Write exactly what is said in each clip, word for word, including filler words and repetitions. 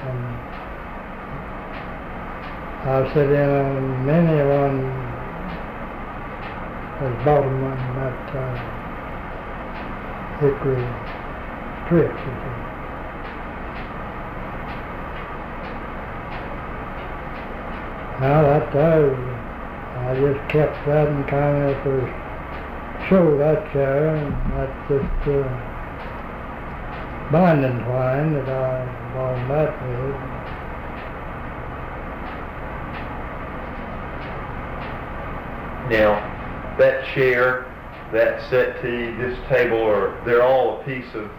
And I said, uh, many one has bought them on that uh, hickory tricks, you see. Now that does, I just kept that and kind of for show that chair, and that's just uh, binding twine that I bought that with. Now, that chair, that settee, this table, are they're all a piece of.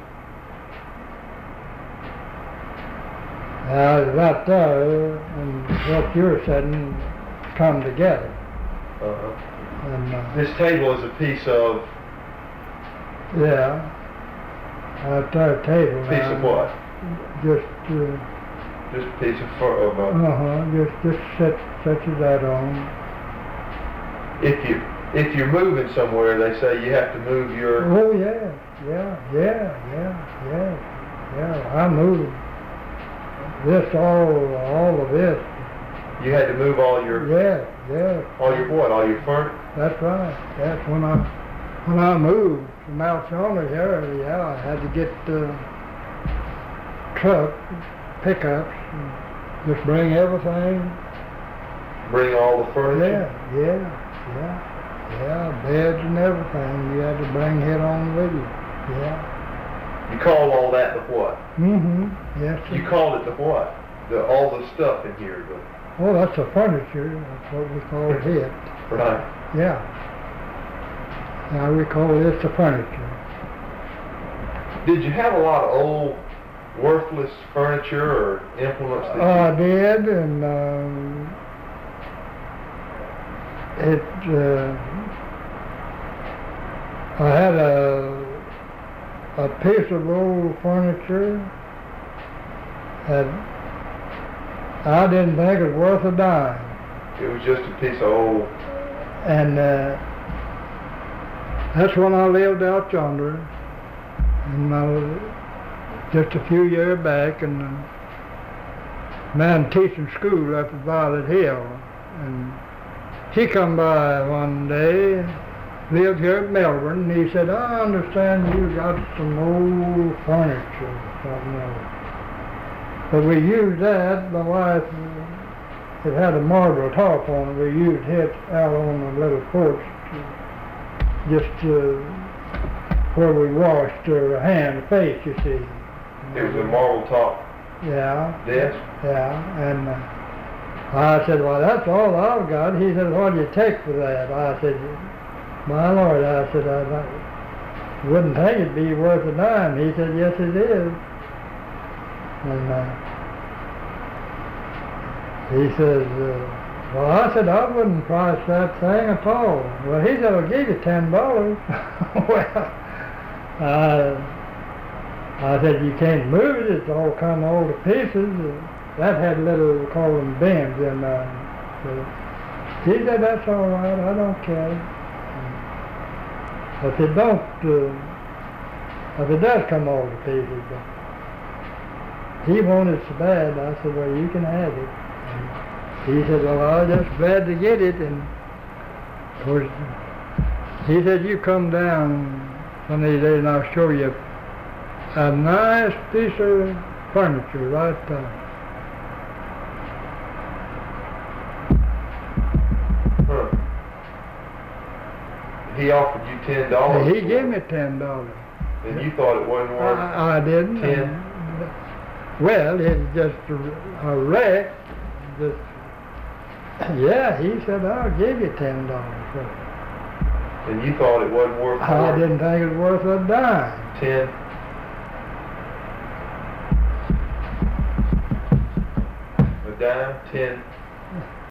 Now that there and what you're sitting come together. Uh-huh. And uh, This table is a piece of. yeah, that there table. Piece now, of what? Just uh, Just a piece of fur. Of, uh, uh huh. Just just set set you that on. if you if you're moving somewhere, they say you have to move your. Oh yeah, yeah, yeah, yeah, yeah, yeah. I moved this all all of this. You had to move all your. Yeah, yeah. All your what? All your furniture. That's right. That's when I when I moved from Alcione here. Yeah, I had to get uh, truck pickups and just bring everything. Bring all the furniture. Yeah, yeah, yeah. Yeah, beds and everything. You had to bring it on with you. Yeah. You call all that the what? Mm-hmm. Yes, sir. You called it the what? The all the stuff in here. The, Well, that's the furniture. That's what we call it. right. Yeah. Now we call this the furniture. Did you have a lot of old, worthless furniture or implements that Oh, I you... did, and um, it. Uh, I had a a piece of old furniture that I didn't think it was worth a dime, It was just a piece of old... and uh, that's when I lived out yonder, and I was just a few years back, and a man teaching school up at Violet Hill, and he come by one day, lived here at Melbourne, and he said, I understand you got some old furniture or something else. But we used that, my wife, it had a marble top on it, we used it out on the little porch, to, just uh, where we washed our hand, face, you see. It was a marble top Yeah. desk? Yeah, and uh, I said, well, that's all I've got. He said, what do you take for that? I said, my Lord, I said, I, I wouldn't think it'd be worth a dime. He said, yes, it is. And uh, he says, uh, well, I said, I wouldn't price that thing at all. Well, he said, I'll give you ten dollars. Well, uh, I said, you can't move it. It's all kind of all to pieces. That had little, we call them bends in there. So he said, that's all right. I don't care. If it don't, uh, if it does come all to pieces, but he wanted so bad, I said, well, you can have it. And he said, well, I was just glad to get it. And of course, he said, you come down one of these days and I'll show you a nice piece of furniture right there. Huh. He offered you ten dollars. He gave me ten dollars. And you thought it wasn't worth I, I didn't. ten? Well, it's just a, a wreck. Just, yeah, he said, I'll give you ten dollars for it. And you thought it wasn't worth I more? didn't think it was worth a dime. Ten? A dime? Ten?